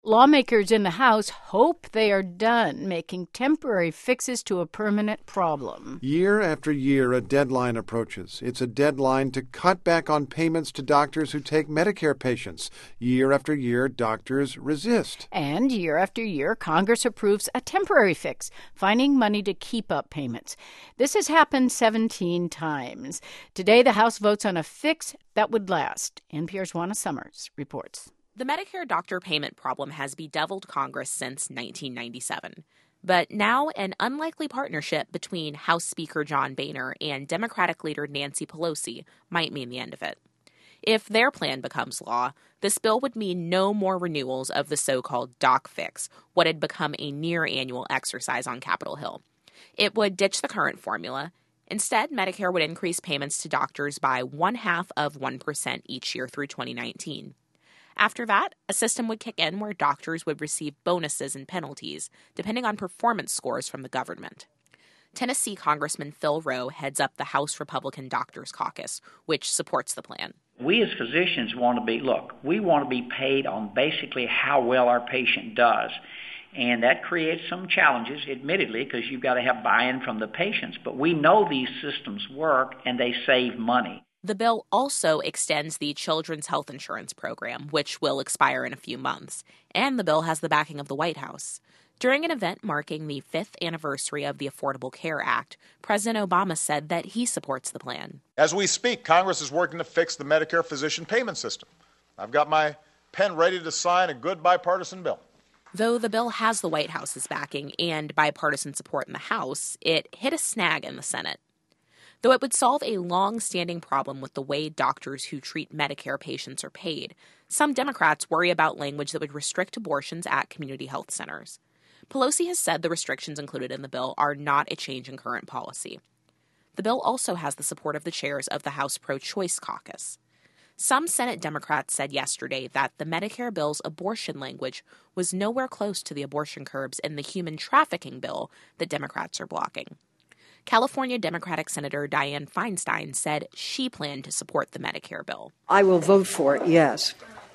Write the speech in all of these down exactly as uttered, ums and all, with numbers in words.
Lawmakers in the House hope they are done making temporary fixes to a permanent problem. Year after year, a deadline approaches. It's a deadline to cut back on payments to doctors who take Medicare patients. Year after year, doctors resist. And year after year, Congress approves a temporary fix, finding money to keep up payments. This has happened seventeen times. Today, the House votes on a fix that would last. N P R's Juana Summers reports. The Medicare doctor payment problem has bedeviled Congress since nineteen ninety-seven. But now an unlikely partnership between House Speaker John Boehner and Democratic leader Nancy Pelosi might mean the end of it. If their plan becomes law, this bill would mean no more renewals of the so-called doc fix, what had become a near-annual exercise on Capitol Hill. It would ditch the current formula. Instead, Medicare would increase payments to doctors by one-half of one percent each year through twenty nineteen. After that, a system would kick in where doctors would receive bonuses and penalties, depending on performance scores from the government. Tennessee Congressman Phil Rowe heads up the House Republican Doctors Caucus, which supports the plan. We as physicians want to be, look, we want to be paid on basically how well our patient does. And that creates some challenges, admittedly, because you've got to have buy-in from the patients. But we know these systems work and they save money. The bill also extends the Children's Health Insurance Program, which will expire in a few months, and the bill has the backing of the White House. During an event marking the fifth anniversary of the Affordable Care Act, President Obama said that he supports the plan. As we speak, Congress is working to fix the Medicare physician payment system. I've got my pen ready to sign a good bipartisan bill. Though the bill has the White House's backing and bipartisan support in the House, it hit a snag in the Senate. Though it would solve a long-standing problem with the way doctors who treat Medicare patients are paid, some Democrats worry about language that would restrict abortions at community health centers. Pelosi has said the restrictions included in the bill are not a change in current policy. The bill also has the support of the chairs of the House Pro-Choice Caucus. Some Senate Democrats said yesterday that the Medicare bill's abortion language was nowhere close to the abortion curbs in the human trafficking bill that Democrats are blocking. California Democratic Senator Dianne Feinstein said she planned to support the Medicare bill. I will vote for it, yes,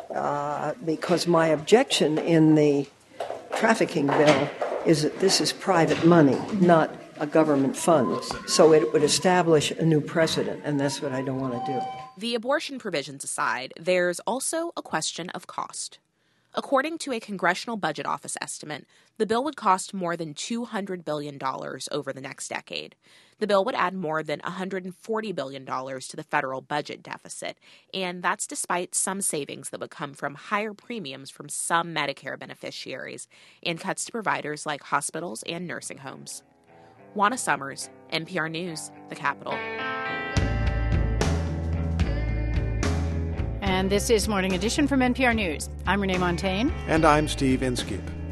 uh, because my objection in the trafficking bill is that this is private money, not a government fund. So it would establish a new precedent, and that's what I don't want to do. The abortion provisions aside, there's also a question of cost. According to a Congressional Budget Office estimate, the bill would cost more than two hundred billion dollars over the next decade. The bill would add more than one hundred forty billion dollars to the federal budget deficit, and that's despite some savings that would come from higher premiums from some Medicare beneficiaries and cuts to providers like hospitals and nursing homes. Juana Summers, N P R News, The Capitol. And this is Morning Edition from N P R News. I'm Renee Montagne. And I'm Steve Inskeep.